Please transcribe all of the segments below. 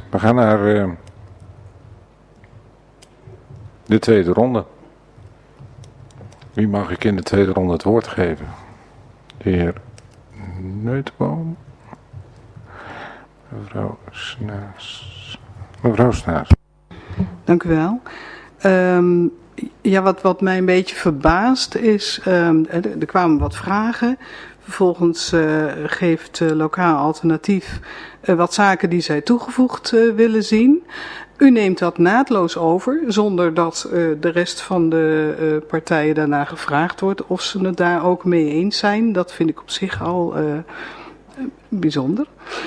We gaan naar de tweede ronde. Wie mag ik in de tweede ronde het woord geven? De heer Neutenboom. Mevrouw Snaars. Mevrouw Snaars. Dank u wel. Wat mij een beetje verbaast is, er kwamen wat vragen. Vervolgens geeft Lokaal Alternatief wat zaken die zij toegevoegd willen zien. U neemt dat naadloos over, zonder dat de rest van de partijen daarna gevraagd wordt of ze het daar ook mee eens zijn. Dat vind ik op zich al bijzonder.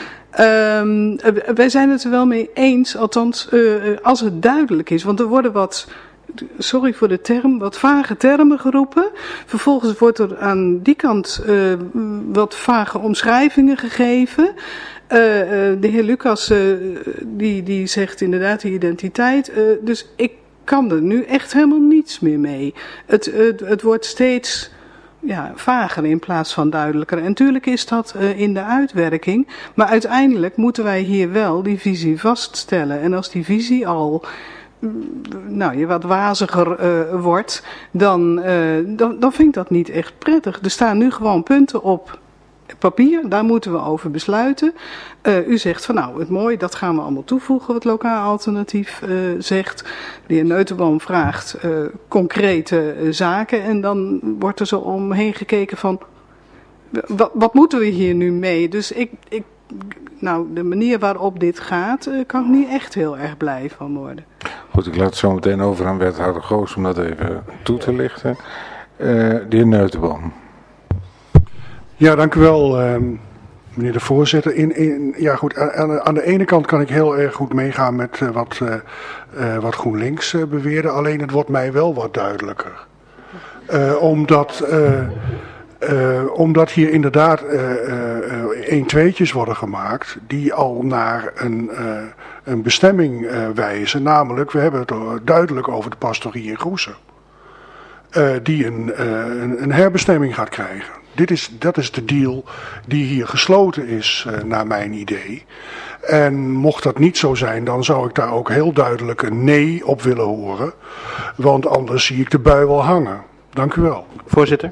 Wij zijn het er wel mee eens, althans als het duidelijk is. Want er worden wat, sorry voor de term, wat vage termen geroepen. Vervolgens wordt er aan die kant wat vage omschrijvingen gegeven. De heer Lucas die zegt inderdaad de identiteit. Dus ik kan er nu echt helemaal niets meer mee. Het wordt steeds vager in plaats van duidelijker. En natuurlijk is dat in de uitwerking. Maar uiteindelijk moeten wij hier wel die visie vaststellen. En als die visie al wat waziger wordt, dan vind ik dat niet echt prettig. Er staan nu gewoon punten op papier, daar moeten we over besluiten. U zegt van het mooi, dat gaan we allemaal toevoegen wat Lokaal Alternatief zegt. De heer Neutenboom vraagt concrete zaken en dan wordt er zo omheen gekeken van wat moeten we hier nu mee? Dus de manier waarop dit gaat, kan ik niet echt heel erg blij van worden. Goed, ik laat het zo meteen over aan wethouder Goos om dat even toe te lichten. De heer Neutenboom. Ja, dank u wel, meneer de voorzitter. Aan de ene kant kan ik heel erg goed meegaan met wat GroenLinks beweerde. Alleen het wordt mij wel wat duidelijker. Omdat hier inderdaad 1-2'tjes worden gemaakt die al naar een bestemming wijzen. Namelijk, we hebben het duidelijk over de pastorie in Groessen. Die een herbestemming gaat krijgen. Dat is de deal die hier gesloten is, naar mijn idee. En mocht dat niet zo zijn, dan zou ik daar ook heel duidelijk een nee op willen horen. Want anders zie ik de bui wel hangen. Dank u wel. Voorzitter.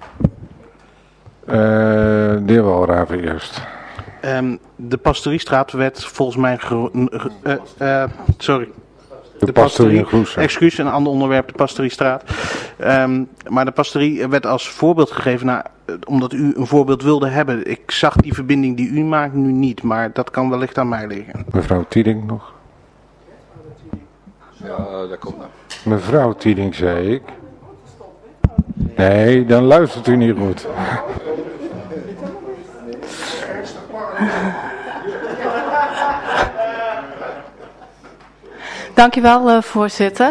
De heer Walraven eerst. De Pastoriestraat werd volgens mij... sorry. De pastorie in Groessen. Excuus, een ander onderwerp, de Pastoriestraat. Maar de pastorie werd als voorbeeld gegeven, omdat u een voorbeeld wilde hebben. Ik zag die verbinding die u maakt nu niet, maar dat kan wellicht aan mij liggen. Mevrouw Tieding nog? Ja, dat komt nou. Mevrouw Tieding, zei ik. Nee, dan luistert u niet goed. Dank u wel, voorzitter.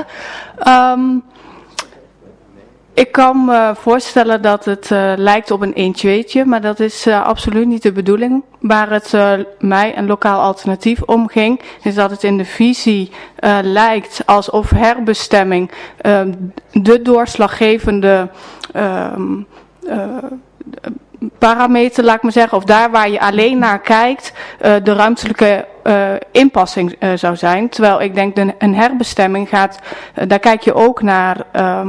Ik kan me voorstellen dat het lijkt op een 1-2'tje, maar dat is absoluut niet de bedoeling. Waar het mij en Lokaal Alternatief om ging, is dat het in de visie lijkt alsof herbestemming de doorslaggevende parameter, laat ik maar zeggen, of daar waar je alleen naar kijkt, de ruimtelijke inpassing zou zijn. Terwijl ik denk een herbestemming gaat, daar kijk je ook naar,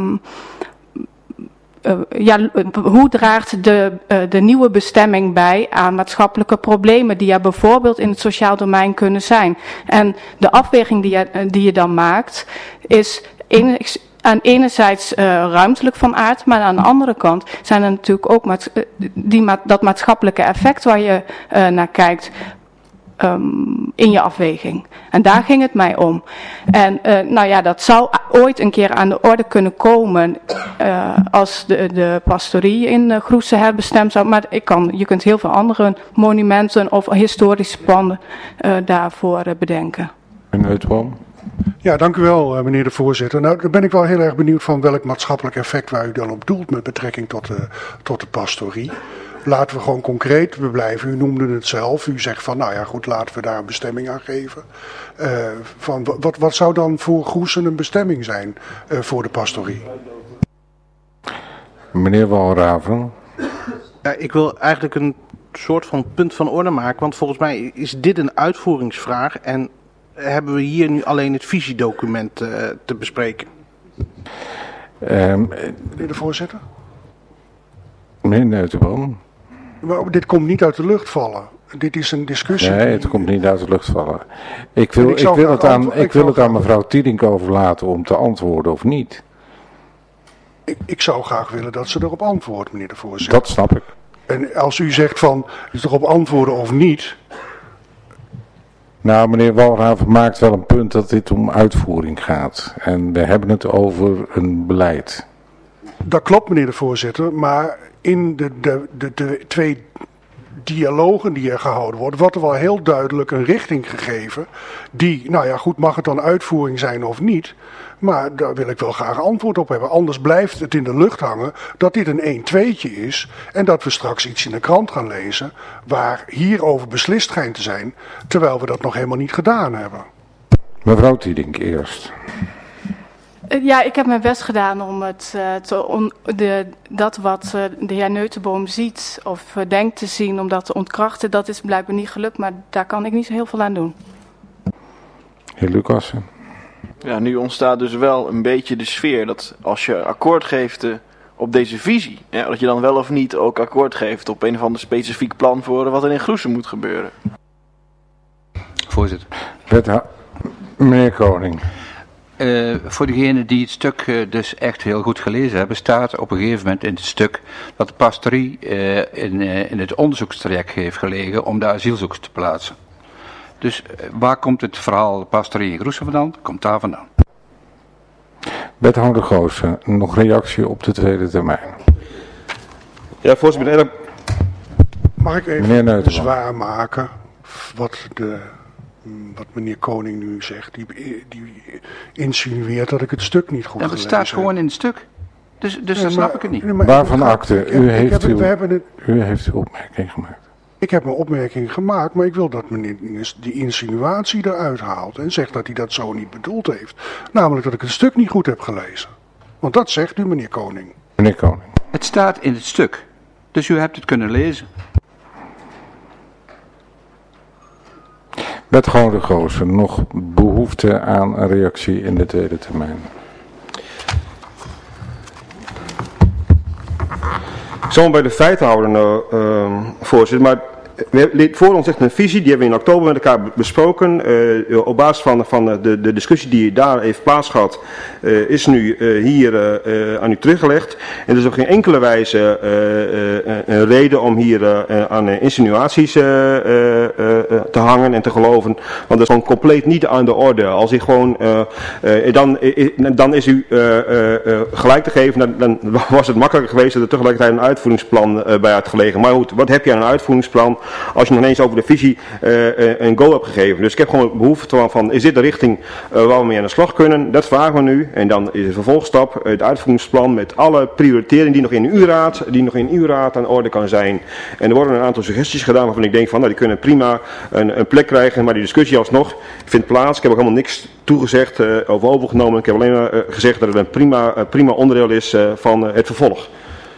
hoe draagt de nieuwe bestemming bij aan maatschappelijke problemen die er bijvoorbeeld in het sociaal domein kunnen zijn. En de afweging die je dan maakt is enerzijds ruimtelijk van aard, maar aan de andere kant zijn er natuurlijk ook dat maatschappelijke effect waar je naar kijkt in je afweging. En daar ging het mij om. En dat zou ooit een keer aan de orde kunnen komen als de pastorie in Groessen herbestemd zou. Maar je kunt heel veel andere monumenten of historische panden daarvoor bedenken. Meneer Neutenboom. Ja, dank u wel, meneer de voorzitter. Nou, dan ben ik wel heel erg benieuwd van welk maatschappelijk effect waar u dan op doelt met betrekking tot de pastorie. Laten we gewoon concreet blijven. U noemde het zelf. U zegt van, laten we daar een bestemming aan geven. Wat zou dan voor Groessen een bestemming zijn voor de pastorie? Meneer Walraven. Ik wil eigenlijk een soort van punt van orde maken. Want volgens mij is dit een uitvoeringsvraag. En hebben we hier nu alleen het visiedocument te bespreken? Meneer de voorzitter? Meneer Neutenboom. Maar dit komt niet uit de lucht vallen. Dit is een discussie. Nee, het komt niet uit de lucht vallen. Ik wil het aan mevrouw Tiedink overlaten om te antwoorden of niet. Ik zou graag willen dat ze erop antwoordt, meneer de voorzitter. Dat snap ik. En als u zegt van, is erop antwoorden of niet... Nou, meneer Walraven maakt wel een punt dat dit om uitvoering gaat. En we hebben het over een beleid. Dat klopt, meneer de voorzitter, maar in de twee dialogen die er gehouden worden, wordt er wel heel duidelijk een richting gegeven die, nou ja goed, mag het dan uitvoering zijn of niet, maar daar wil ik wel graag antwoord op hebben. Anders blijft het in de lucht hangen dat dit een 1-2'tje is en dat we straks iets in de krant gaan lezen waar hierover beslist schijnt te zijn, terwijl we dat nog helemaal niet gedaan hebben. Mevrouw Tiedink eerst. Ja, ik heb mijn best gedaan om dat wat de heer Neutenboom ziet of denkt te zien, om dat te ontkrachten. Dat is blijkbaar niet gelukt, maar daar kan ik niet zo heel veel aan doen. Heer Lucassen. Ja, nu ontstaat dus wel een beetje de sfeer dat als je akkoord geeft op deze visie, ja, dat je dan wel of niet ook akkoord geeft op een of ander specifiek plan voor wat er in Groessen moet gebeuren. Voorzitter. Meneer Koning. Voor degenen die het stuk dus echt heel goed gelezen hebben, staat op een gegeven moment in het stuk dat de pastorie in het onderzoekstraject heeft gelegen om de asielzoekers te plaatsen. Dus waar komt het verhaal de pastorie in Groessen vandaan? Komt daar vandaan. Wethouder Goossen, nog reactie op de tweede termijn. Ja, voorzitter. Mag ik even bezwaar maken wat meneer Koning nu zegt? Die insinueert dat ik het stuk niet goed gelezen heb. Het staat gewoon in het stuk. Dus dan snap ik het niet. Waarvan akte? U heeft uw opmerking gemaakt. Ik heb mijn opmerking gemaakt, maar ik wil dat meneer die insinuatie eruit haalt en zegt dat hij dat zo niet bedoeld heeft. Namelijk dat ik het stuk niet goed heb gelezen. Want dat zegt u, meneer Koning. Meneer Koning. Het staat in het stuk. Dus u hebt het kunnen lezen. Wethouder Goossen, nog behoefte aan een reactie in de tweede termijn. Ik zal hem bij de feiten houden, voorzitter, maar voor ons ligt een visie, die hebben we in oktober met elkaar besproken. Op basis van de discussie die daar heeft plaatsgehad, is nu hier aan u teruggelegd. En er is op geen enkele wijze een reden om hier aan insinuaties te hangen en te geloven. Want dat is gewoon compleet niet aan de orde. Als ik gewoon, dan is u gelijk te geven, dan was het makkelijker geweest dat er tegelijkertijd een uitvoeringsplan bij had gelegen. Maar goed, wat heb je aan een uitvoeringsplan als je nog ineens over de visie een go hebt gegeven? Dus ik heb gewoon behoefte van, is dit de richting waar we mee aan de slag kunnen? Dat vragen we nu. En dan is de vervolgstap het uitvoeringsplan met alle prioriteringen die nog in uw raad aan de orde kan zijn. En er worden een aantal suggesties gedaan waarvan ik denk van, nou, die kunnen prima een plek krijgen, maar die discussie alsnog vindt plaats. Ik heb ook helemaal niks toegezegd of overgenomen. Ik heb alleen maar gezegd dat het een prima onderdeel is van het vervolg.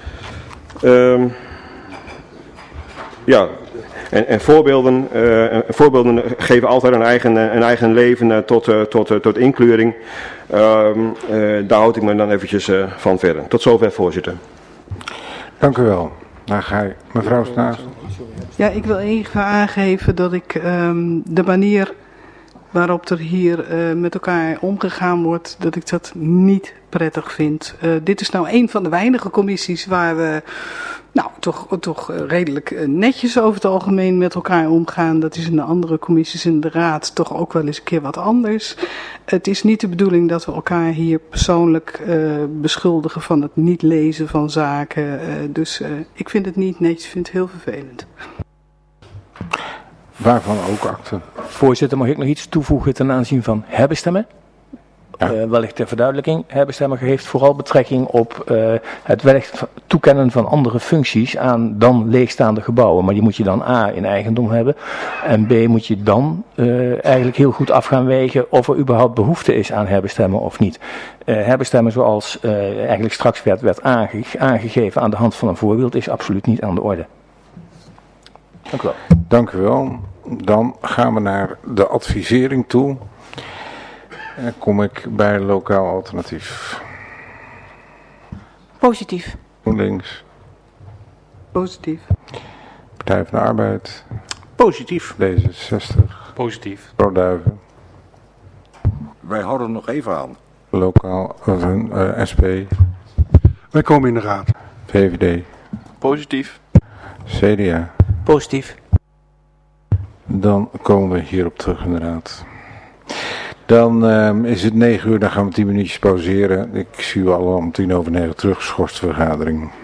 Ja, en voorbeelden geven altijd een eigen leven tot inkleuring. Daar houd ik me dan eventjes van verder. Tot zover, voorzitter. Dank u wel. Dan ga je, mevrouw Snaas. Ja, ik wil even aangeven dat ik de manier waarop er hier met elkaar omgegaan wordt, dat ik dat niet prettig vind. Dit is nou een van de weinige commissies waar we toch redelijk netjes over het algemeen met elkaar omgaan. Dat is in de andere commissies in de raad toch ook wel eens een keer wat anders. Het is niet de bedoeling dat we elkaar hier persoonlijk beschuldigen van het niet lezen van zaken. Dus ik vind het niet netjes, ik vind het heel vervelend. Waarvan ook akte. Voorzitter, mag ik nog iets toevoegen ten aanzien van herbestemmen? Ja. Wellicht ter verduidelijking. Herbestemmen heeft vooral betrekking op het wellicht toekennen van andere functies aan dan leegstaande gebouwen. Maar die moet je dan A in eigendom hebben. En B moet je dan eigenlijk heel goed af gaan wegen of er überhaupt behoefte is aan herbestemmen of niet. Herbestemmen zoals eigenlijk straks werd aangegeven aan de hand van een voorbeeld is absoluut niet aan de orde. Dank u wel. Dank u wel. Dan gaan we naar de advisering toe. En kom ik bij lokaal alternatief. Positief. GroenLinks. Positief. Partij van de Arbeid. Positief. D66. Positief. Pro-Duiven. Wij houden nog even aan. Lokaal SP. Wij komen in de raad. VVD. Positief. CDA. Positief. Dan komen we hierop terug in de raad. Dan is het 9 uur, dan gaan we 10 minuutjes pauzeren. Ik zie u al om 9:10 terug, geschorste vergadering.